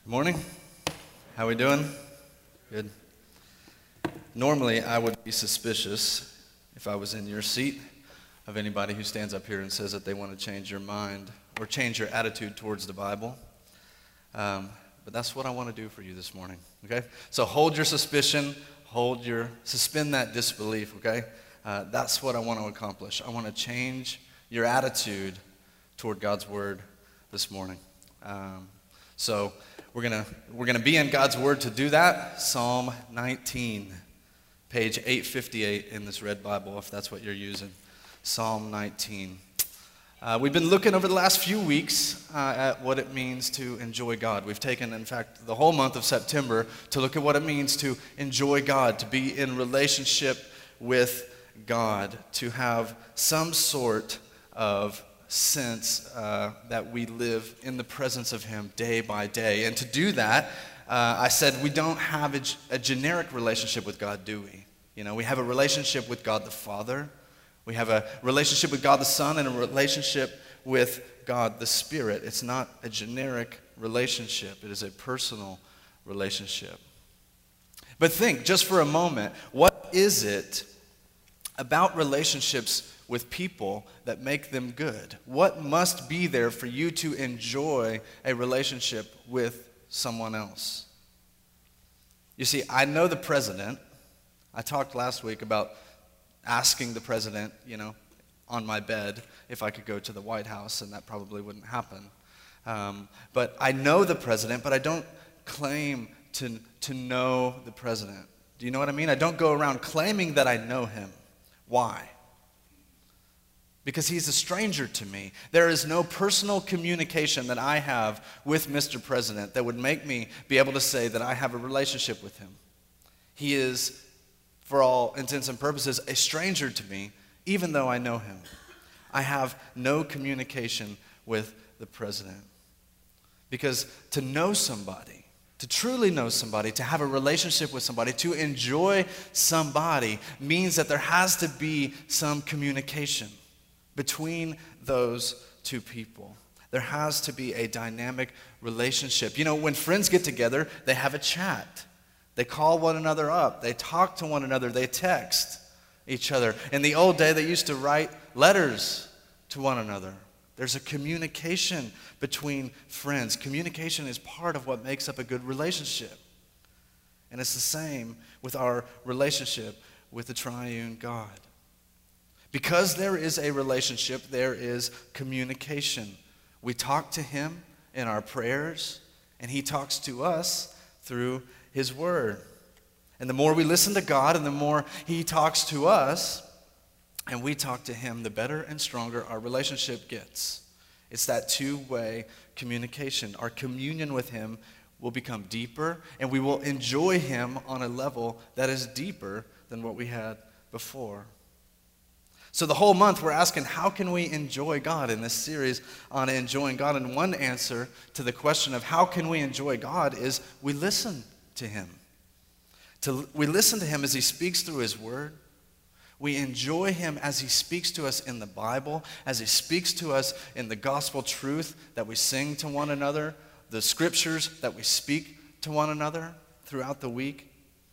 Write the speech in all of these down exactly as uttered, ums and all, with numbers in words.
Good morning. How we doing? Good. Normally, I would be suspicious if I was in your seat of anybody who stands up here and says that they want to change your mind or change your attitude towards the Bible. Um, but that's what I want to do for you this morning, okay? So hold your suspicion, hold your, suspend that disbelief, okay? Uh, that's what I want to accomplish. I want to change your attitude toward God's Word this morning. Um, so we're gonna we're gonna be in God's Word to do that. Psalm nineteen, page eight fifty-eight in this red Bible, if that's what you're using. Psalm nineteen. Uh, we've been looking over the last few weeks uh, at what it means to enjoy God. We've taken, in fact, the whole month of September to look at what it means to enjoy God, to be in relationship with God, to have some sort of sense uh, that we live in the presence of Him day by day. And to do that, uh, I said we don't have a, a generic relationship with God, do we? You know, we have a relationship with God the Father. We have a relationship with God the Son and a relationship with God the Spirit. It's not a generic relationship. It is a personal relationship. But think, just for a moment, what is it about relationships with people that make them good? What must be there for you to enjoy a relationship with someone else? You see, I know the president. I talked last week about asking the president, you know, on my bed if I could go to the White House, and that probably wouldn't happen. Um, but I know the president, but I don't claim to, to know the president. Do you know what I mean? I don't go around claiming that I know him. Why? Because he's a stranger to me. There is no personal communication that I have with Mister President that would make me be able to say that I have a relationship with him. He is, for all intents and purposes, a stranger to me, even though I know him. I have no communication with the president. Because to know somebody, to truly know somebody, to have a relationship with somebody, to enjoy somebody, means that there has to be some communication between those two people. There has to be a dynamic relationship. You know, when friends get together, they have a chat. They call one another up. They talk to one another. They text each other. In the old day, they used to write letters to one another. There's a communication between friends. Communication is part of what makes up a good relationship. And it's the same with our relationship with the triune God. Because there is a relationship, there is communication. We talk to Him in our prayers, and He talks to us through His Word. And the more we listen to God and the more He talks to us, and we talk to Him, the better and stronger our relationship gets. It's that two-way communication. Our communion with Him will become deeper, and we will enjoy Him on a level that is deeper than what we had before. So the whole month we're asking, how can we enjoy God in this series on enjoying God? And one answer to the question of how can we enjoy God is we listen to Him. To, we listen to Him as He speaks through His Word. We enjoy Him as He speaks to us in the Bible, as He speaks to us in the gospel truth that we sing to one another, the scriptures that we speak to one another throughout the week.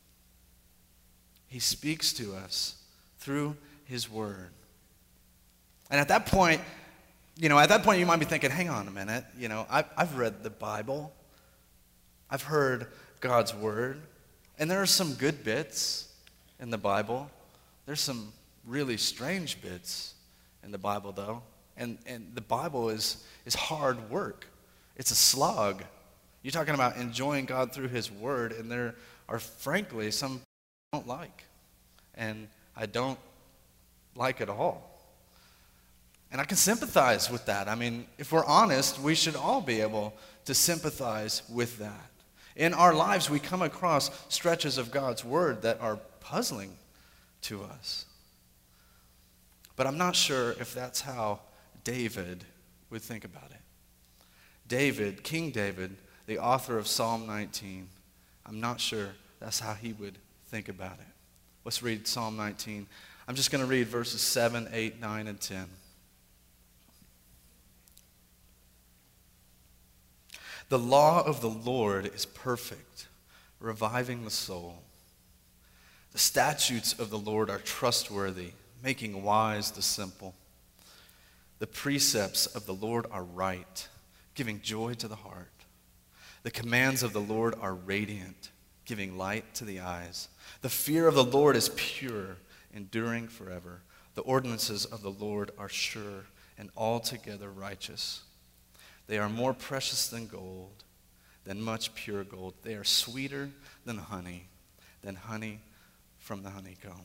He speaks to us through His Word. And at that point, you know, at that point you might be thinking, hang on a minute, you know, I've, I've read the Bible. I've heard God's Word. And there are some good bits in the Bible. There's some really strange bits in the Bible, though. And and the Bible is, is hard work. It's a slog. You're talking about enjoying God through His Word, and there are, frankly, some I don't like. And I don't like it all. And I can sympathize with that. I mean, if we're honest, we should all be able to sympathize with that. In our lives, we come across stretches of God's Word that are puzzling to us. But I'm not sure if that's how David would think about it. David, King David, the author of Psalm nineteen, I'm not sure that's how he would think about it. Let's read Psalm nineteen. I'm just going to read verses seven, eight, nine, and ten. The law of the Lord is perfect, reviving the soul. The statutes of the Lord are trustworthy, making wise the simple. The precepts of the Lord are right, giving joy to the heart. The commands of the Lord are radiant, giving light to the eyes. The fear of the Lord is pure, enduring forever. The ordinances of the Lord are sure and altogether righteous. They are more precious than gold, than much pure gold. They are sweeter than honey, than honey from the honeycomb.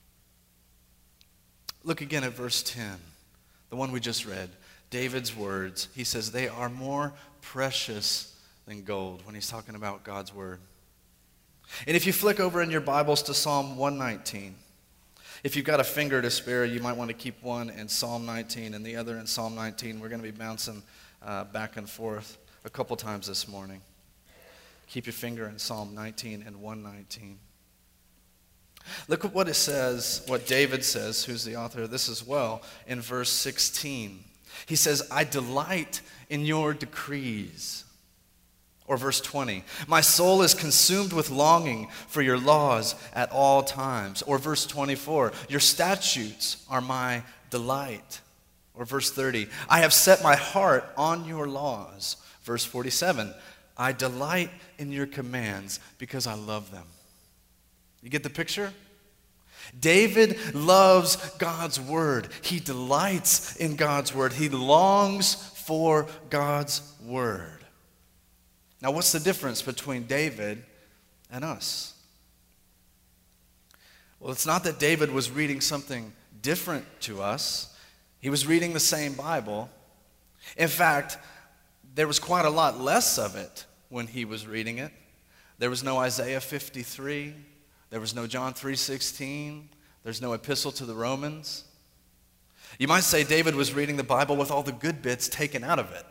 Look again at verse ten, the one we just read. David's words, he says, they are more precious than gold when he's talking about God's word. And if you flick over in your Bibles to Psalm one nineteen, if you've got a finger to spare, you might want to keep one in Psalm nineteen and the other in Psalm nineteen. We're going to be bouncing uh, back and forth a couple times this morning. Keep your finger in Psalm nineteen and one nineteen. Look at what it says, what David says, who's the author of this as well, in verse sixteen. He says, I delight in your decrees. Or verse twenty, my soul is consumed with longing for your laws at all times. Or verse twenty-four, your statutes are my delight. Or verse thirty, I have set my heart on your laws. Verse forty-seven, I delight in your commands because I love them. You get the picture? David loves God's word. He delights in God's word. He longs for God's word. Now, what's the difference between David and us? Well, it's not that David was reading something different to us. He was reading the same Bible. In fact, there was quite a lot less of it when he was reading it. There was no Isaiah fifty-three. There was no John three sixteen. There's no epistle to the Romans. You might say David was reading the Bible with all the good bits taken out of it.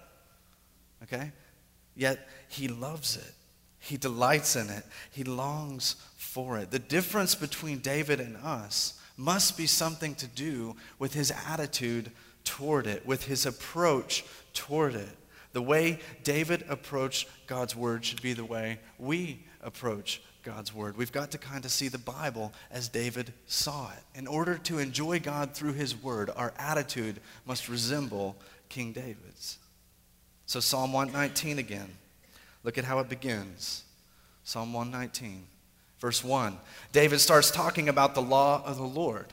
Okay? Yet he loves it. He delights in it. He longs for it. The difference between David and us must be something to do with his attitude toward it, with his approach toward it. The way David approached God's word should be the way we approach God's word. We've got to kind of see the Bible as David saw it. In order to enjoy God through his word, our attitude must resemble King David's. So Psalm one nineteen again. Look at how it begins. Psalm one nineteen, verse one. David starts talking about the law of the Lord.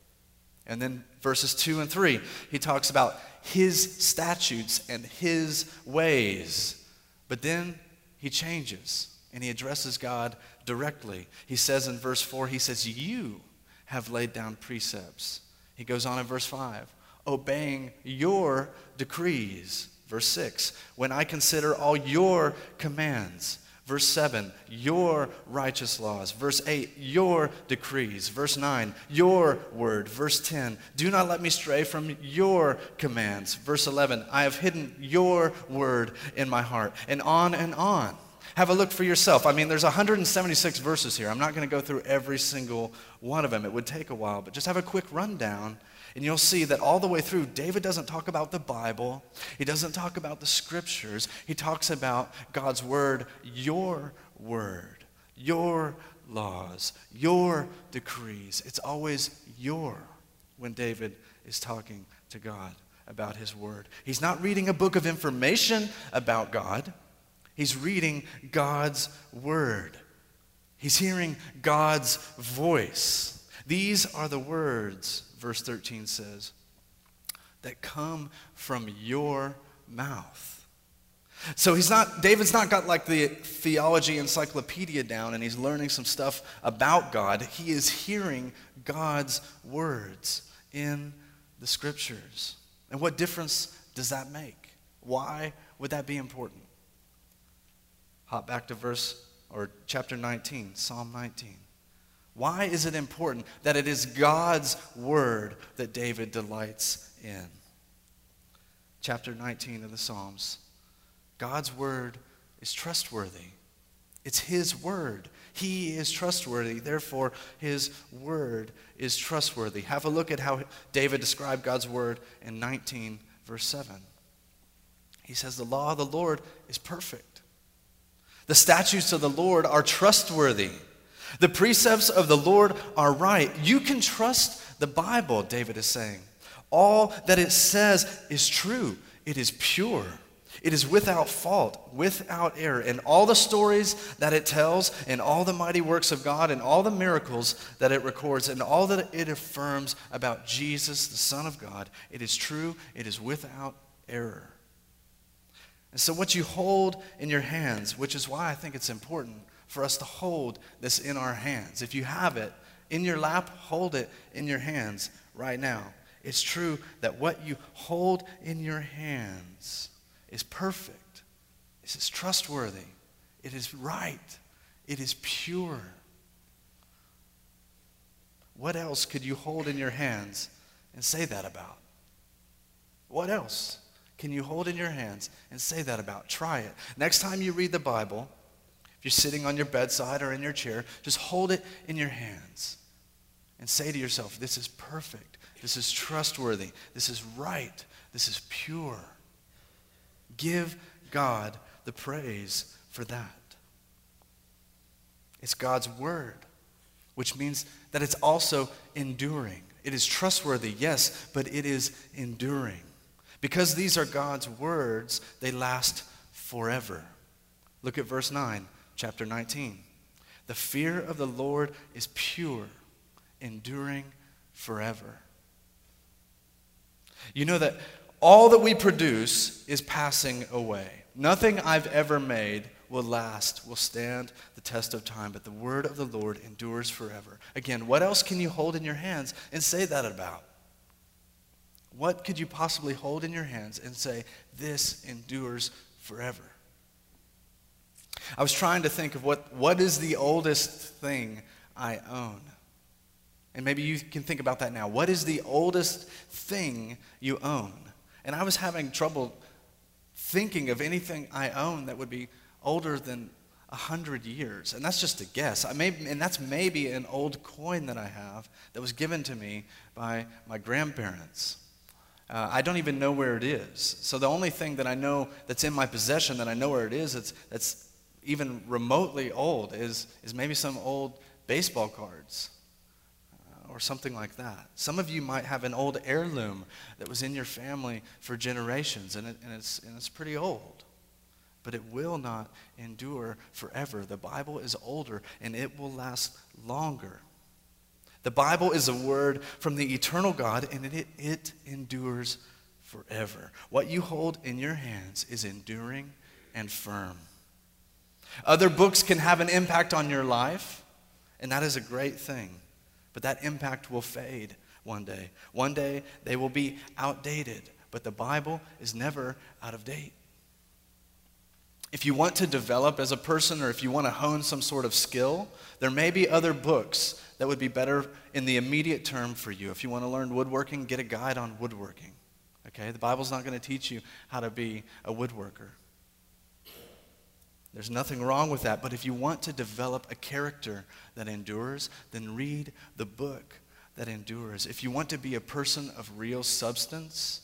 And then verses two and three, he talks about his statutes and his ways. But then he changes and he addresses God directly. He says in verse four, he says, you have laid down precepts. He goes on in verse five, obeying your decrees. Verse six, when I consider all your commands. Verse seven, your righteous laws. Verse eight, your decrees. Verse nine, your word. Verse ten, do not let me stray from your commands. Verse eleven, I have hidden your word in my heart. And on and on. Have a look for yourself. I mean, there's one hundred seventy-six verses here. I'm not going to go through every single one of them. It would take a while, but just have a quick rundown. And you'll see that all the way through, David doesn't talk about the Bible. He doesn't talk about the scriptures. He talks about God's word, your word, your laws, your decrees. It's always your when David is talking to God about his word. He's not reading a book of information about God. He's reading God's word. He's hearing God's voice. These are the words, verse thirteen says, that come from your mouth. So he's not, David's not got like the theology encyclopedia down and he's learning some stuff about God. He is hearing God's words in the scriptures. And what difference does that make? Why would that be important? Hop back to verse or chapter nineteen, Psalm nineteen. Why is it important that it is God's word that David delights in? Chapter nineteen of the Psalms. God's word is trustworthy. It's his word. He is trustworthy. Therefore, his word is trustworthy. Have a look at how David described God's word in nineteen, verse seven. He says, the law of the Lord is perfect. The statutes of the Lord are trustworthy. The precepts of the Lord are right. You can trust the Bible, David is saying. All that it says is true. It is pure. It is without fault, without error. And all the stories that it tells, and all the mighty works of God, and all the miracles that it records, and all that it affirms about Jesus, the Son of God, it is true. It is without error. And so what you hold in your hands, which is why I think it's important for us to hold this in our hands. If you have it in your lap, hold it in your hands right now. It's true that what you hold in your hands is perfect. It is trustworthy. It is right. It is pure. What else could you hold in your hands and say that about? What else can you hold in your hands and say that about? Try it. Next time you read the Bible, if you're sitting on your bedside or in your chair, just hold it in your hands and say to yourself, this is perfect. This is trustworthy. This is right. This is pure. Give God the praise for that. It's God's word, which means that it's also enduring. It is trustworthy, yes, but it is enduring. Because these are God's words, they last forever. Look at verse nine, chapter nineteen. The fear of the Lord is pure, enduring forever. You know that all that we produce is passing away. Nothing I've ever made will last, will stand the test of time, but the word of the Lord endures forever. Again, what else can you hold in your hands and say that about? What could you possibly hold in your hands and say, this endures forever? I was trying to think of what, what is the oldest thing I own? And maybe you can think about that now. What is the oldest thing you own? And I was having trouble thinking of anything I own that would be older than a hundred years. And that's just a guess. I may, and that's maybe an old coin that I have that was given to me by my grandparents. Uh, I don't even know where it is. So the only thing that I know that's in my possession that I know where it is, that's, that's even remotely old, is, is maybe some old baseball cards. Or something like that. Some of you might have an old heirloom that was in your family for generations, and, it, and, it's, and it's pretty old. But it will not endure forever. The Bible is older, and it will last longer. The Bible is a word from the eternal God, and it, it endures forever. What you hold in your hands is enduring and firm. Other books can have an impact on your life, and that is a great thing. But that impact will fade one day. One day they will be outdated. But the Bible is never out of date. If you want to develop as a person, or if you want to hone some sort of skill, there may be other books that would be better in the immediate term for you. If you want to learn woodworking, get a guide on woodworking. Okay? The Bible's not going to teach you how to be a woodworker. There's nothing wrong with that, but if you want to develop a character that endures, then read the book that endures. If you want to be a person of real substance,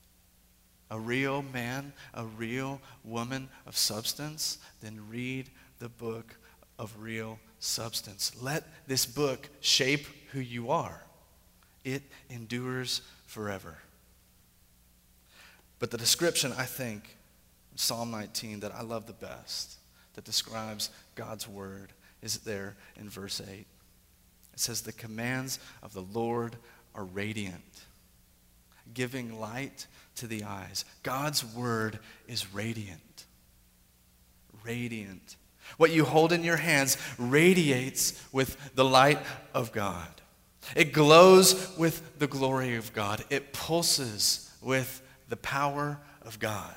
a real man, a real woman of substance, then read the book of real substance. Let this book shape who you are. It endures forever. But the description, I think, Psalm nineteen that I love the best, that describes God's word, is there in verse eight. It says, the commands of the Lord are radiant, giving light to the eyes. God's word is radiant. Radiant. What you hold in your hands radiates with the light of God. It glows with the glory of God. It pulses with the power of God.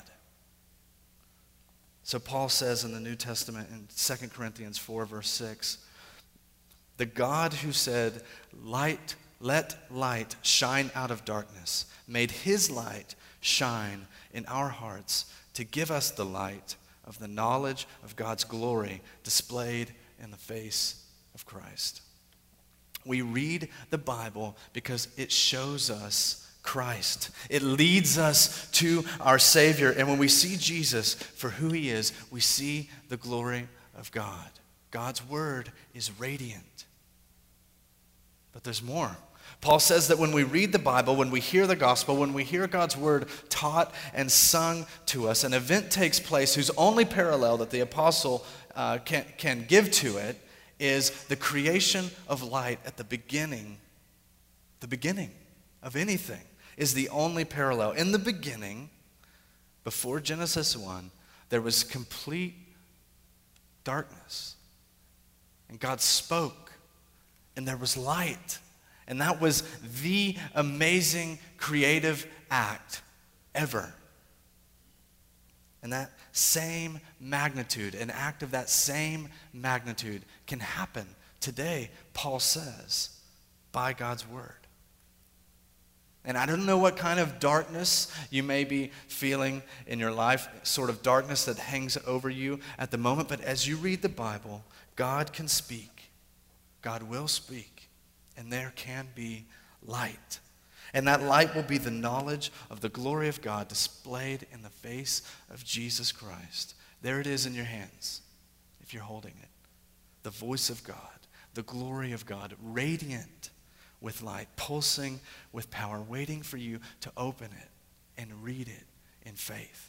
So Paul says in the New Testament in Second Corinthians four, verse six, the God who said, "Light, let light shine out of darkness," made his light shine in our hearts to give us the light of the knowledge of God's glory displayed in the face of Christ. We read the Bible because it shows us Christ. It leads us to our Savior. And when we see Jesus for who he is, we see the glory of God. God's word is radiant. But there's more. Paul says that when we read the Bible, when we hear the gospel, when we hear God's word taught and sung to us, an event takes place whose only parallel that the apostle uh, can, can give to it is the creation of light at the beginning. The beginning of anything is the only parallel. In the beginning, before Genesis one, there was complete darkness. And God spoke, and there was light. And that was the amazing creative act ever. And that same magnitude, an act of that same magnitude can happen today, Paul says, by God's word. And I don't know what kind of darkness you may be feeling in your life, sort of darkness that hangs over you at the moment, but as you read the Bible, God can speak. God will speak. And there can be light. And that light will be the knowledge of the glory of God displayed in the face of Jesus Christ. There it is in your hands, if you're holding it. The voice of God, the glory of God, radiant with light, pulsing with power, waiting for you to open it and read it in faith.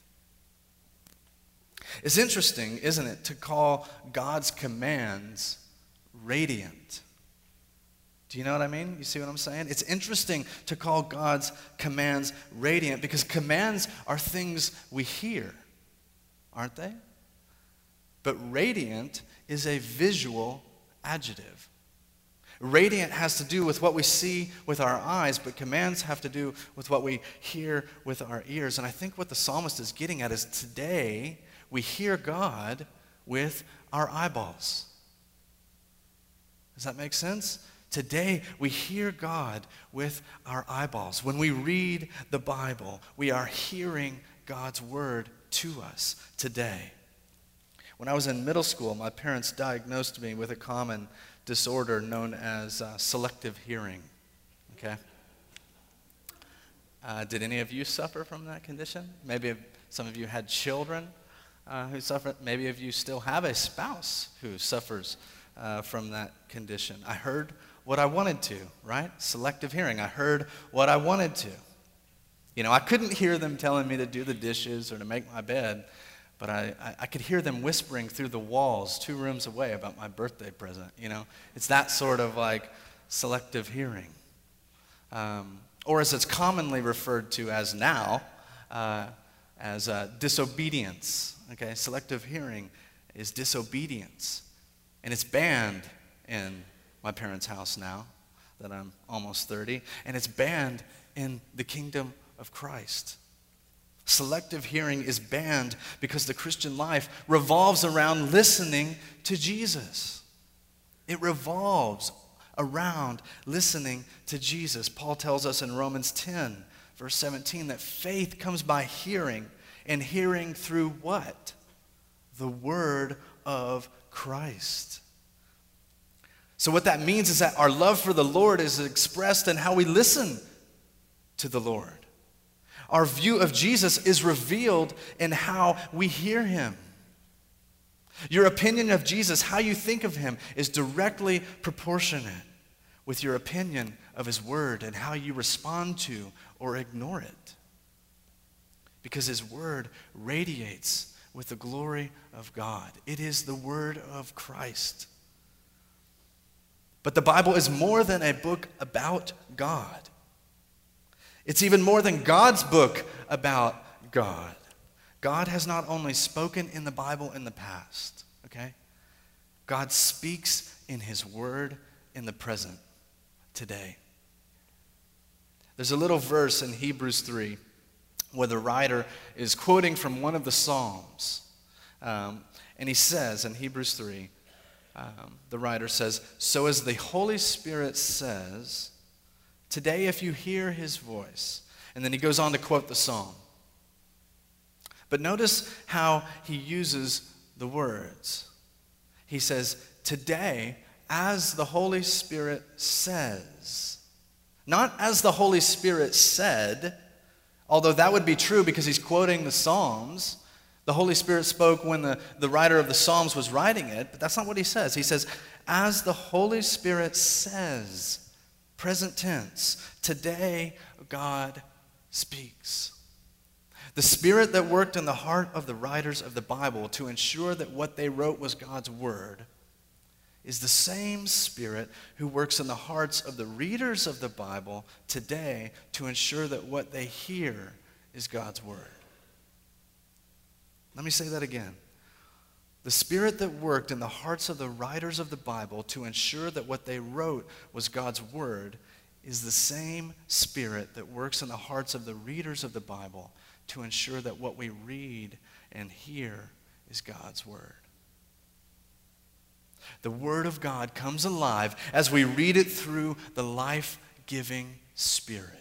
It's interesting, isn't it, to call God's commands radiant. Do you know what I mean? You see what I'm saying? It's interesting to call God's commands radiant because commands are things we hear, aren't they? But radiant is a visual adjective. Radiant has to do with what we see with our eyes, but commands have to do with what we hear with our ears. And I think what the psalmist is getting at is today we hear God with our eyeballs. Does that make sense? Today, we hear God with our eyeballs. When we read the Bible, we are hearing God's word to us today. When I was in middle school, my parents diagnosed me with a common disorder known as uh, selective hearing. Okay? Uh, did any of you suffer from that condition? Maybe some of you had children uh, who suffered. Maybe of you still have a spouse who suffers uh, from that condition. I heard what I wanted to, right? Selective hearing. I heard what I wanted to. You know, I couldn't hear them telling me to do the dishes or to make my bed, but I, I, I could hear them whispering through the walls two rooms away about my birthday present, you know? It's that sort of like selective hearing. Um, or as it's commonly referred to as now, uh, as uh, disobedience, okay? Selective hearing is disobedience, and it's banned in my parents' house now that I'm almost thirty, and it's banned in the kingdom of Christ. Selective hearing is banned because the Christian life revolves around listening to Jesus. It revolves around listening to Jesus. Paul tells us in Romans ten, verse seventeen, that faith comes by hearing, and hearing through what? The word of Christ. So what that means is that our love for the Lord is expressed in how we listen to the Lord. Our view of Jesus is revealed in how we hear him. Your opinion of Jesus, how you think of him, is directly proportionate with your opinion of his word and how you respond to or ignore it. Because his word radiates with the glory of God. It is the word of Christ. But the Bible is more than a book about God. It's even more than God's book about God. God has not only spoken in the Bible in the past, okay? God speaks in his word in the present, today. There's a little verse in Hebrews three where the writer is quoting from one of the Psalms. Um, and he says in Hebrews three, Um, the writer says, so as the Holy Spirit says, today if you hear his voice. And then he goes on to quote the psalm. But notice how he uses the words. He says, today, as the Holy Spirit says. Not as the Holy Spirit said, although that would be true because he's quoting the Psalms. The Holy Spirit spoke when the, the writer of the Psalms was writing it, but that's not what he says. He says, as the Holy Spirit says, present tense, today God speaks. The Spirit that worked in the heart of the writers of the Bible to ensure that what they wrote was God's word is the same Spirit who works in the hearts of the readers of the Bible today to ensure that what they hear is God's word. Let me say that again. The Spirit that worked in the hearts of the writers of the Bible to ensure that what they wrote was God's word is the same Spirit that works in the hearts of the readers of the Bible to ensure that what we read and hear is God's word. The Word of God comes alive as we read it through the life-giving Spirit.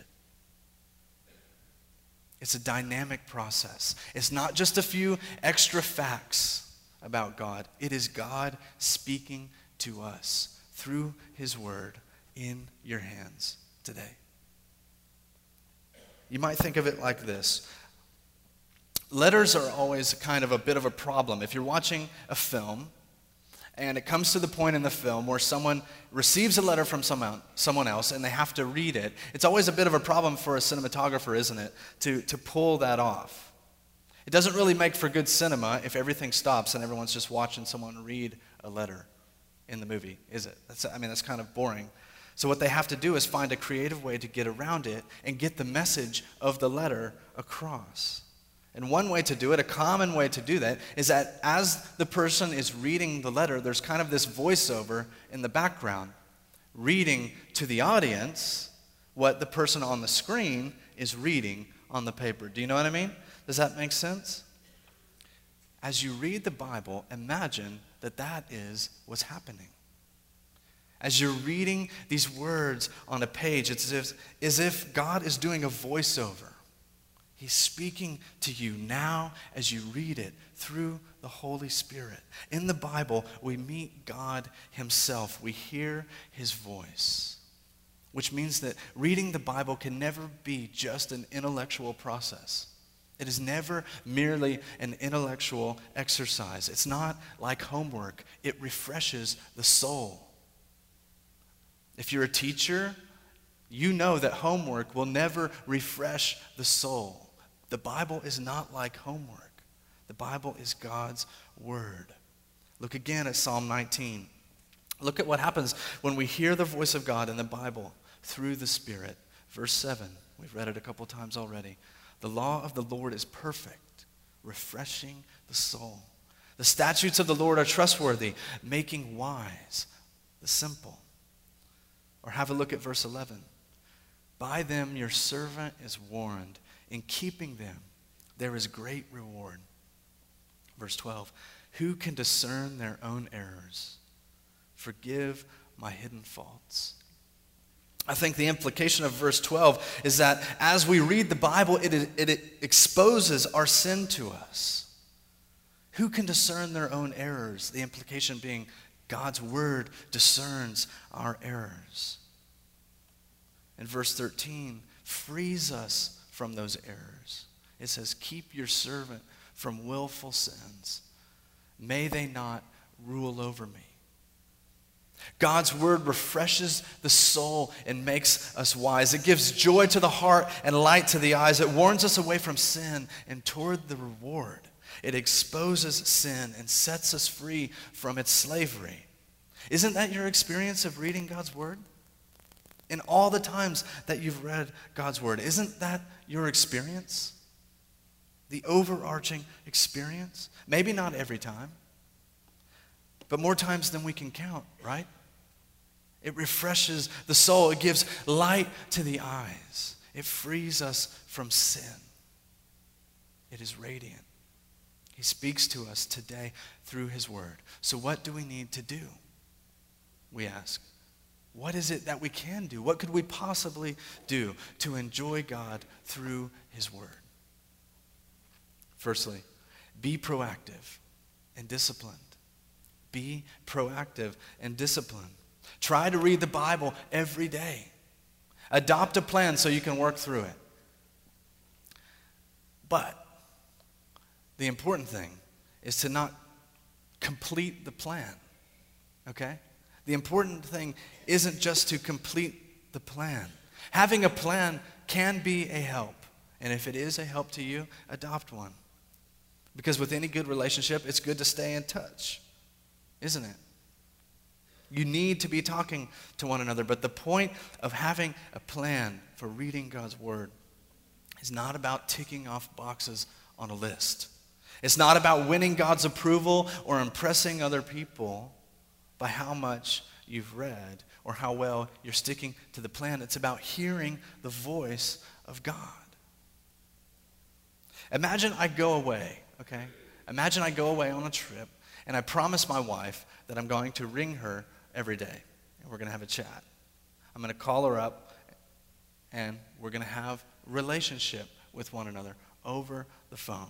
It's a dynamic process. It's not just a few extra facts about God. It is God speaking to us through His Word in your hands today. You might think of it like this. Letters are always kind of a bit of a problem. If you're watching a film, and it comes to the point in the film where someone receives a letter from someone, someone else and they have to read it. It's always a bit of a problem for a cinematographer, isn't it, to, to pull that off. It doesn't really make for good cinema if everything stops and everyone's just watching someone read a letter in the movie, is it? That's, I mean, that's kind of boring. So what they have to do is find a creative way to get around it and get the message of the letter across. And one way to do it, a common way to do that, is that as the person is reading the letter, there's kind of this voiceover in the background, reading to the audience what the person on the screen is reading on the paper. Do you know what I mean? Does that make sense? As you read the Bible, imagine that that is what's happening. As you're reading these words on a page, it's as if, as if God is doing a voiceover. He's speaking to you now as you read it through the Holy Spirit. In the Bible, we meet God Himself. We hear His voice, which means that reading the Bible can never be just an intellectual process. It is never merely an intellectual exercise. It's not like homework. It refreshes the soul. If you're a teacher, you know that homework will never refresh the soul. The Bible is not like homework. The Bible is God's word. Look again at Psalm nineteen. Look at what happens when we hear the voice of God in the Bible through the Spirit. Verse seven, we've read it a couple times already. The law of the Lord is perfect, refreshing the soul. The statutes of the Lord are trustworthy, making wise the simple. Or have a look at verse eleven. By them your servant is warned. In keeping them, there is great reward. Verse twelve, who can discern their own errors? Forgive my hidden faults. I think the implication of verse twelve is that as we read the Bible, it, it, it exposes our sin to us. Who can discern their own errors? The implication being God's word discerns our errors. And verse thirteen frees us from those errors. It says, keep your servant from willful sins. May they not rule over me. God's word refreshes the soul and makes us wise. It gives joy to the heart and light to the eyes. It warns us away from sin and toward the reward. It exposes sin and sets us free from its slavery. Isn't that your experience of reading God's word? In all the times that you've read God's word, isn't that your experience? The overarching experience? Maybe not every time, but more times than we can count, right? It refreshes the soul. It gives light to the eyes. It frees us from sin. It is radiant. He speaks to us today through His word. So what do we need to do? We ask. What is it that we can do? What could we possibly do to enjoy God through His word? Firstly, be proactive and disciplined. Be proactive and disciplined. Try to read the Bible every day. Adopt a plan so you can work through it. But the important thing is to not complete the plan, okay? The important thing isn't just to complete the plan. Having a plan can be a help. And if it is a help to you, adopt one. Because with any good relationship, it's good to stay in touch, isn't it? You need to be talking to one another. But the point of having a plan for reading God's word is not about ticking off boxes on a list. It's not about winning God's approval or impressing other people by how much you've read or how well you're sticking to the plan. It's about hearing the voice of God. Imagine I go away, okay? Imagine I go away on a trip and I promise my wife that I'm going to ring her every day and we're going to have a chat. I'm going to call her up and we're going to have a relationship with one another over the phone.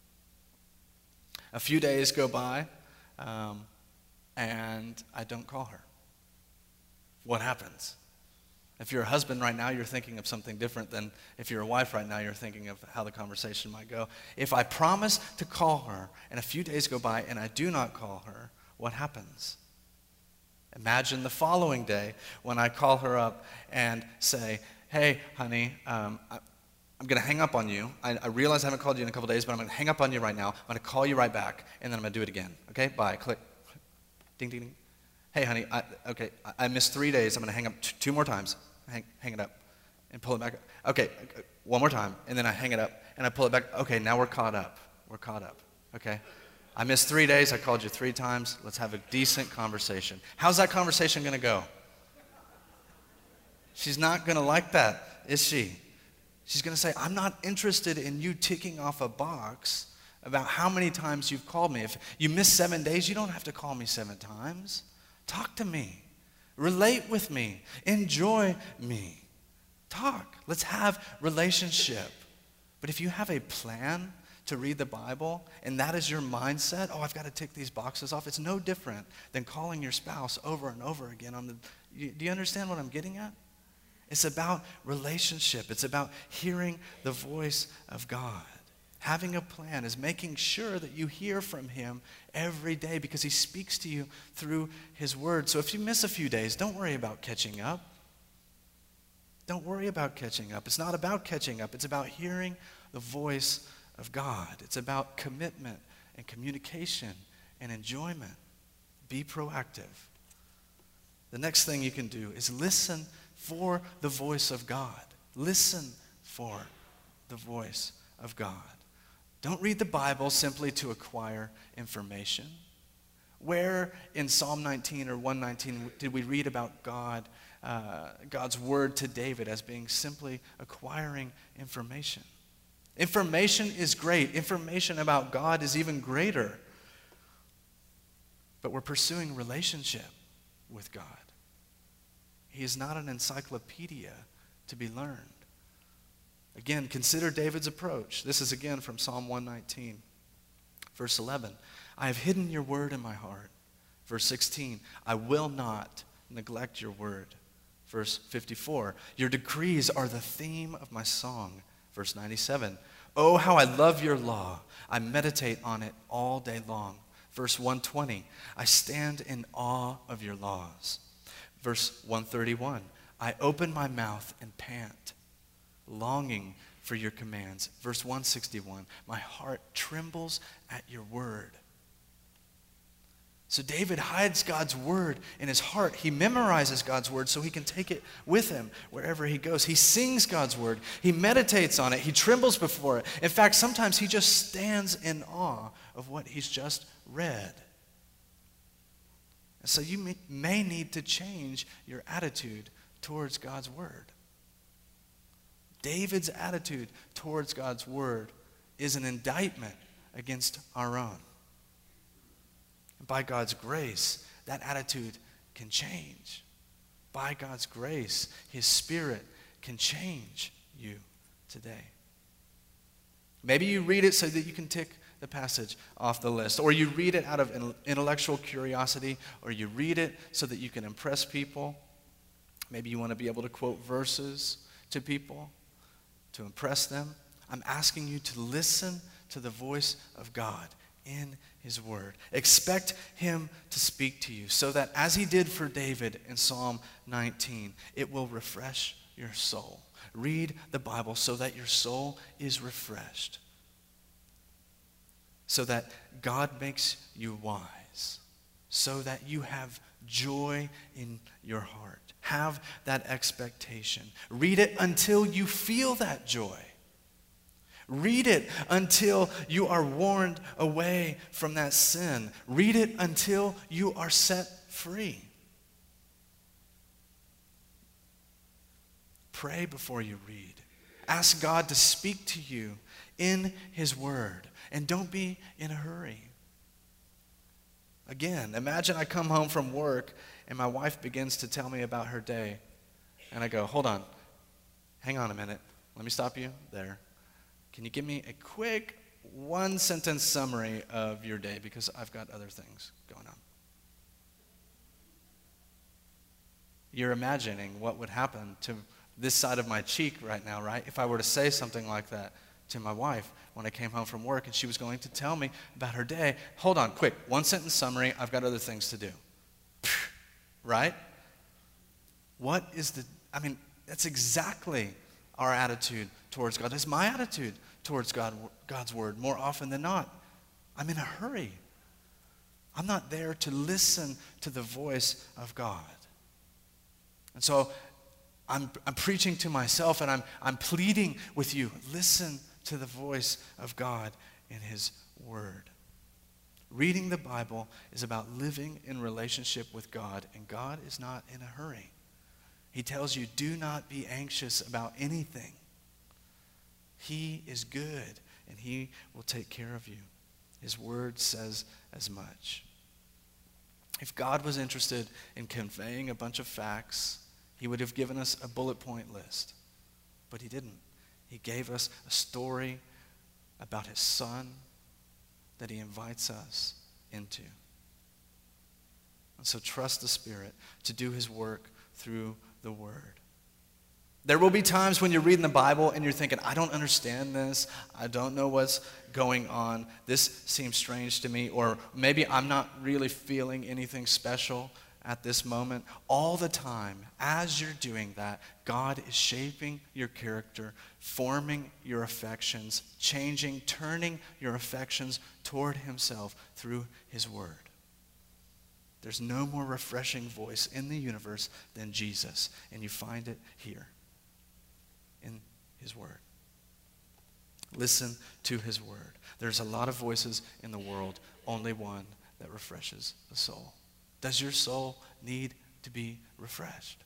A few days go by, um, and I don't call her. What happens? If you're a husband right now, you're thinking of something different than if you're a wife right now, you're thinking of how the conversation might go. If I promise to call her, and a few days go by, and I do not call her, what happens? Imagine the following day when I call her up and say, hey, honey, um, I, I'm going to hang up on you. I, I realize I haven't called you in a couple days, but I'm going to hang up on you right now. I'm going to call you right back, and then I'm going to do it again. Okay? Bye. Click. Ding, ding, ding. Hey, honey, I, okay, I, I missed three days. I'm going to hang up t- two more times. Hang, hang it up and pull it back up. Okay, one more time, and then I hang it up, and I pull it back. Okay, now we're caught up. We're caught up. Okay? I missed three days. I called you three times. Let's have a decent conversation. How's that conversation going to go? She's not going to like that, is she? She's going to say, I'm not interested in you ticking off a box about how many times you've called me. If you miss seven days, you don't have to call me seven times. Talk to me. Relate with me. Enjoy me. Talk. Let's have relationship. But if you have a plan to read the Bible and that is your mindset, oh, I've got to tick these boxes off, it's no different than calling your spouse over and over again on the, you, do you understand what I'm getting at? It's about relationship. It's about hearing the voice of God. Having a plan is making sure that you hear from him every day because he speaks to you through his word. So if you miss a few days, don't worry about catching up. Don't worry about catching up. It's not about catching up. It's about hearing the voice of God. It's about commitment and communication and enjoyment. Be proactive. The next thing you can do is listen for the voice of God. Listen for the voice of God. Don't read the Bible simply to acquire information. Where in Psalm nineteen or one nineteen did we read about God, uh, God's word to David as being simply acquiring information? Information is great. Information about God is even greater. But we're pursuing relationship with God. He is not an encyclopedia to be learned. Again, consider David's approach. This is again from Psalm one nineteen, verse eleven. I have hidden your word in my heart. Verse sixteen, I will not neglect your word. Verse fifty-four, your decrees are the theme of my song. Verse ninety-seven, oh, how I love your law. I meditate on it all day long. Verse one twenty, I stand in awe of your laws. Verse one thirty-one, I open my mouth and pant, longing for your commands. Verse one sixty-one, my heart trembles at your word. So David hides God's word in his heart. He memorizes God's word so he can take it with him wherever he goes. He sings God's word. He meditates on it. He trembles before it. In fact, sometimes he just stands in awe of what he's just read. And so you may, may need to change your attitude towards God's word. David's attitude towards God's word is an indictment against our own. And by God's grace, that attitude can change. By God's grace, his Spirit can change you today. Maybe you read it so that you can tick the passage off the list, or you read it out of intellectual curiosity, or you read it so that you can impress people. Maybe you want to be able to quote verses to people to impress them. I'm asking you to listen to the voice of God in his word. Expect him to speak to you so that as he did for David in Psalm nineteen, it will refresh your soul. Read the Bible so that your soul is refreshed, so that God makes you wise, so that you have joy in your heart. Have that expectation. Read it until you feel that joy. Read it until you are warned away from that sin. Read it until you are set free. Pray before you read. Ask God to speak to you in his word. And don't be in a hurry. Again, imagine I come home from work and my wife begins to tell me about her day. And I go, hold on, hang on a minute. Let me stop you there. Can you give me a quick one-sentence summary of your day because I've got other things going on? You're imagining what would happen to this side of my cheek right now, right? If I were to say something like that to my wife when I came home from work and she was going to tell me about her day. Hold on, quick, one-sentence summary. I've got other things to do. Right? What is the, I mean, that's exactly our attitude towards God. It's my attitude towards God, God's word more often than not. I'm in a hurry. I'm not there to listen to the voice of God. And so I'm, I'm preaching to myself and I'm, I'm pleading with you. Listen to the voice of God in his word. Reading the Bible is about living in relationship with God, and God is not in a hurry. He tells you, do not be anxious about anything. He is good, and he will take care of you. His word says as much. If God was interested in conveying a bunch of facts, he would have given us a bullet point list. But he didn't. He gave us a story about his son that he invites us into. And so trust the Spirit to do his work through the word. There will be times when you're reading the Bible and you're thinking, I don't understand this. I don't know what's going on. This seems strange to me. Or maybe I'm not really feeling anything special at this moment. All the time, as you're doing that, God is shaping your character, forming your affections, changing, turning your affections toward himself through his word. There's no more refreshing voice in the universe than Jesus, and you find it here in his word. Listen to his word. There's a lot of voices in the world, only one that refreshes the soul. Does your soul need to be refreshed?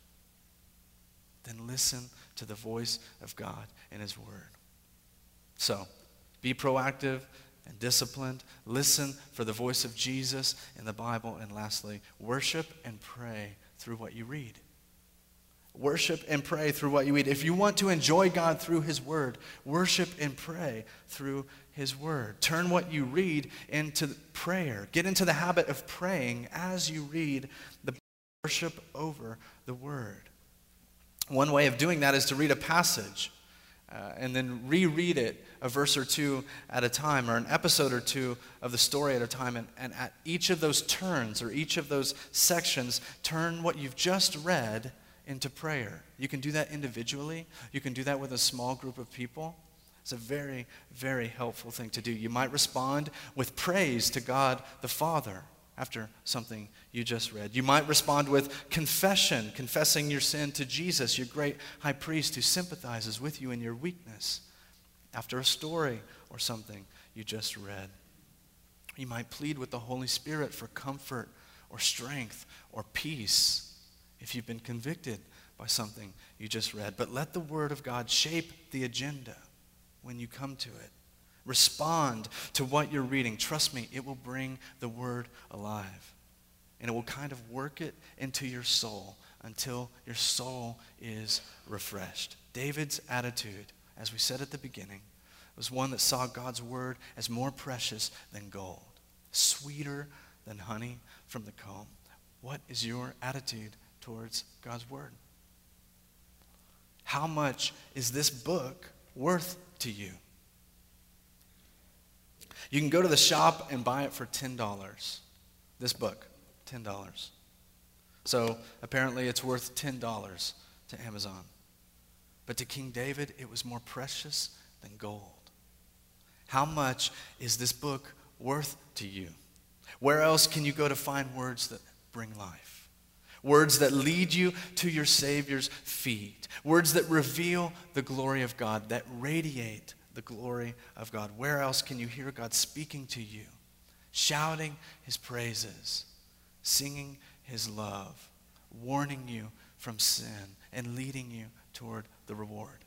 Then listen to the voice of God and his word. So, be proactive and disciplined. Listen for the voice of Jesus in the Bible. And lastly, worship and pray through what you read. Worship and pray through what you read. If you want to enjoy God through his word, worship and pray through his word. Turn what you read into prayer. Get into the habit of praying as you read the worship over the word. One way of doing that is to read a passage uh, and then reread it a verse or two at a time, or an episode or two of the story at a time. And, and at each of those turns or each of those sections, turn what you've just read into prayer. You can do that individually. You can do that with a small group of people. It's a very, very helpful thing to do. You might respond with praise to God the Father after something you just read. You might respond with confession, confessing your sin to Jesus, your great high priest who sympathizes with you in your weakness after a story or something you just read. You might plead with the Holy Spirit for comfort or strength or peace if you've been convicted by something you just read. But let the word of God shape the agenda when you come to it. Respond to what you're reading. Trust me, it will bring the word alive. And it will kind of work it into your soul until your soul is refreshed. David's attitude, as we said at the beginning, was one that saw God's word as more precious than gold, sweeter than honey from the comb. What is your attitude towards God's word? How much is this book worth to you? You can go to the shop and buy it for ten dollars. This book, ten dollars. So apparently it's worth ten dollars to Amazon. But to King David, it was more precious than gold. How much is this book worth to you? Where else can you go to find words that bring life? Words that lead you to your Savior's feet. Words that reveal the glory of God, that radiate the glory of God. Where else can you hear God speaking to you, shouting his praises, singing his love, warning you from sin, and leading you toward the reward?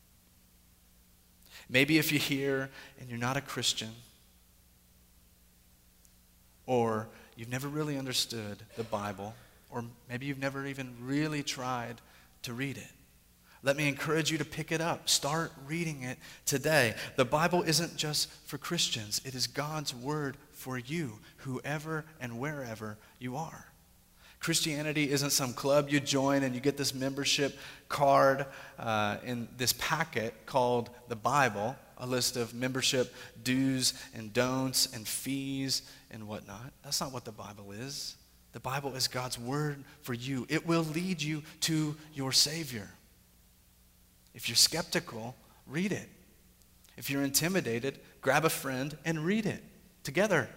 Maybe if you're here and you're not a Christian, or you've never really understood the Bible, or maybe you've never even really tried to read it, let me encourage you to pick it up. Start reading it today. The Bible isn't just for Christians. It is God's word for you, whoever and wherever you are. Christianity isn't some club you join and you get this membership card uh, in this packet called the Bible, a list of membership do's and don'ts and fees and whatnot. That's not what the Bible is. The Bible is God's word for you. It will lead you to your Savior. If you're skeptical, read it. If you're intimidated, grab a friend and read it together.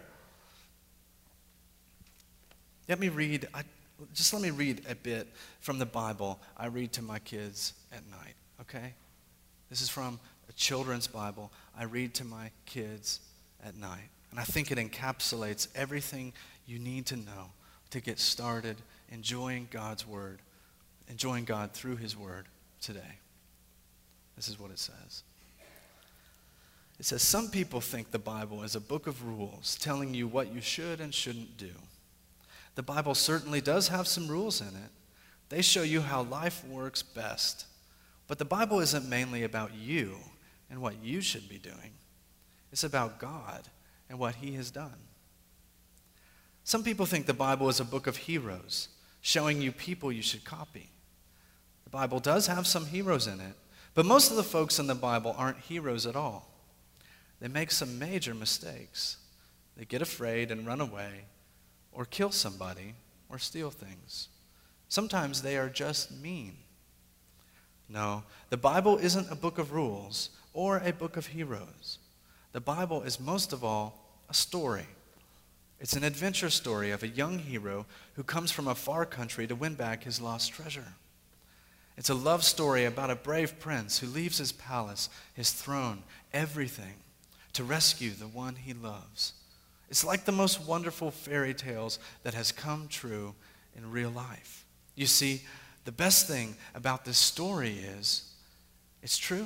Let me read, I, just let me read a bit from the Bible I read to my kids at night, okay? This is from a children's Bible I read to my kids at night. And I think it encapsulates everything you need to know to get started enjoying God's word, enjoying God through his word today. This is what it says. It says, some people think the Bible is a book of rules telling you what you should and shouldn't do. The Bible certainly does have some rules in it. They show you how life works best. But the Bible isn't mainly about you and what you should be doing. It's about God and what he has done. Some people think the Bible is a book of heroes, showing you people you should copy. The Bible does have some heroes in it, but most of the folks in the Bible aren't heroes at all. They make some major mistakes. They get afraid and run away, or kill somebody, or steal things. Sometimes they are just mean. No, the Bible isn't a book of rules or a book of heroes. The Bible is most of all a story. It's an adventure story of a young hero who comes from a far country to win back his lost treasure. It's a love story about a brave prince who leaves his palace, his throne, everything, to rescue the one he loves. It's like the most wonderful fairy tales that has come true in real life. You see, the best thing about this story is it's true.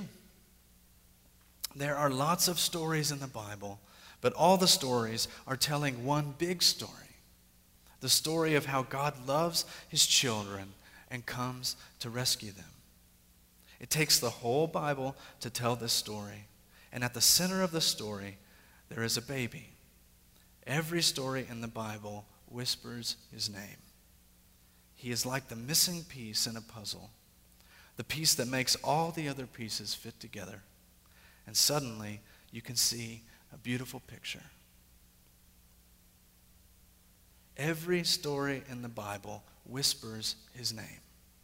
There are lots of stories in the Bible, but all the stories are telling one big story. The story of how God loves his children and comes to rescue them. It takes the whole Bible to tell this story. And at the center of the story, there is a baby. Every story in the Bible whispers his name. He is like the missing piece in a puzzle, the piece that makes all the other pieces fit together. And suddenly, you can see a beautiful picture. Every story in the Bible whispers his name.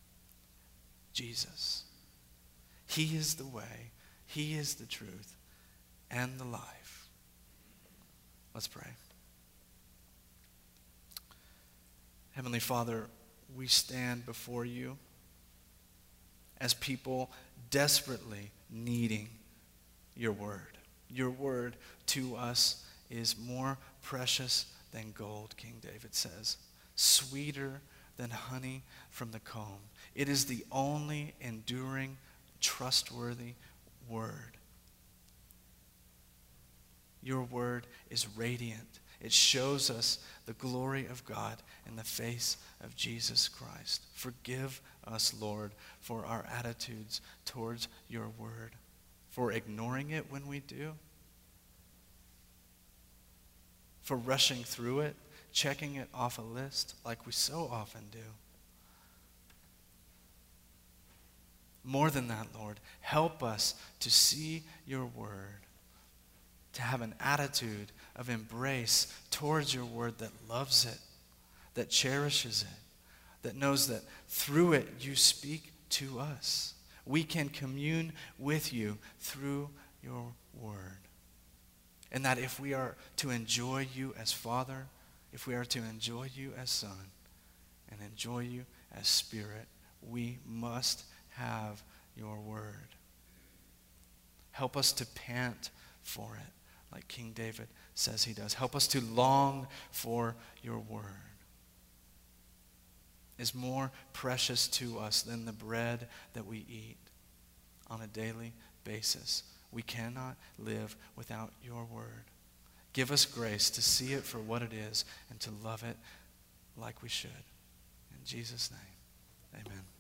Jesus. He is the way, he is the truth, and the life. Let's pray. Heavenly Father, we stand before you as people desperately needing your word. Your word to us is more precious than gold, King David says, sweeter than honey from the comb. It is the only enduring, trustworthy word. Your word is radiant. It shows us the glory of God in the face of Jesus Christ. Forgive us, Lord, for our attitudes towards your word, for ignoring it when we do, for rushing through it, checking it off a list like we so often do. More than that, Lord, help us to see your word, to have an attitude of embrace towards your word that loves it, that cherishes it, that knows that through it you speak to us. We can commune with you through your word. And that if we are to enjoy you as Father, if we are to enjoy you as Son, and enjoy you as Spirit, we must have your word. Help us to pant for it, like King David says he does. Help us to long for your word. Is more precious to us than the bread that we eat on a daily basis. We cannot live without your word. Give us grace to see it for what it is and to love it like we should. In Jesus' name, amen.